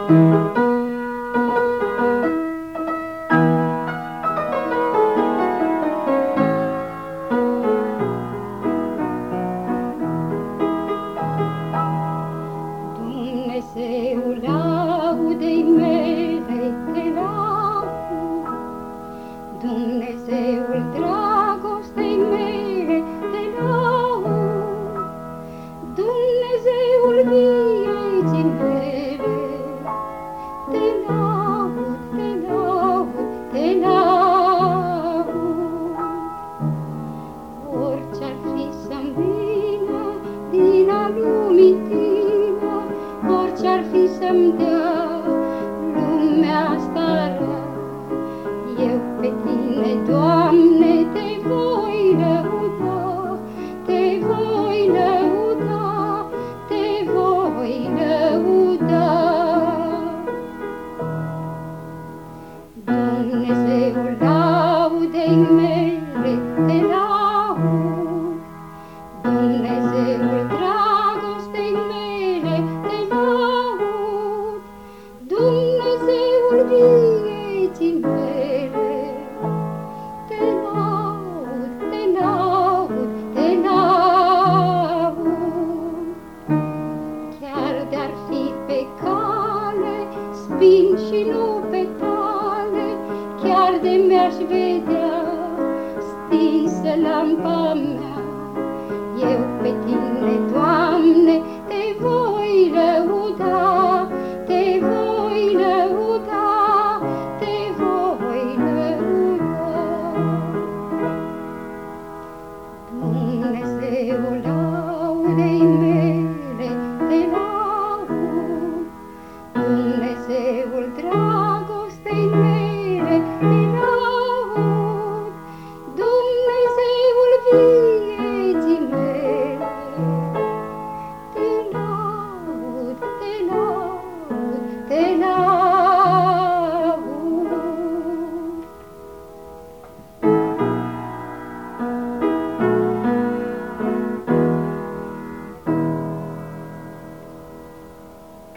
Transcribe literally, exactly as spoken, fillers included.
Dumnezeul laudei mele te laud, Dumnezeul dragostei mele te laud, Dumnezeul vieții mele te laud, te laud, te laud. Orice-ar fi să-mi vină din a lumii tine, orice-ar fi să-mi dea lumea asta rea, eu pe tine, Doamne, te voi lăuda, te voi lăuda, te voi lăuda. Dumnezeul laudei mele te laud, Dumnezeul dragostei mele te laud, Dumnezeul vieții mele te laud, te laud, te laud. Chiar de-ar fi pe cale spini și nu petale, chiar de mi-aș vedea stinsă lampa mea, eu pe tine, Doamne,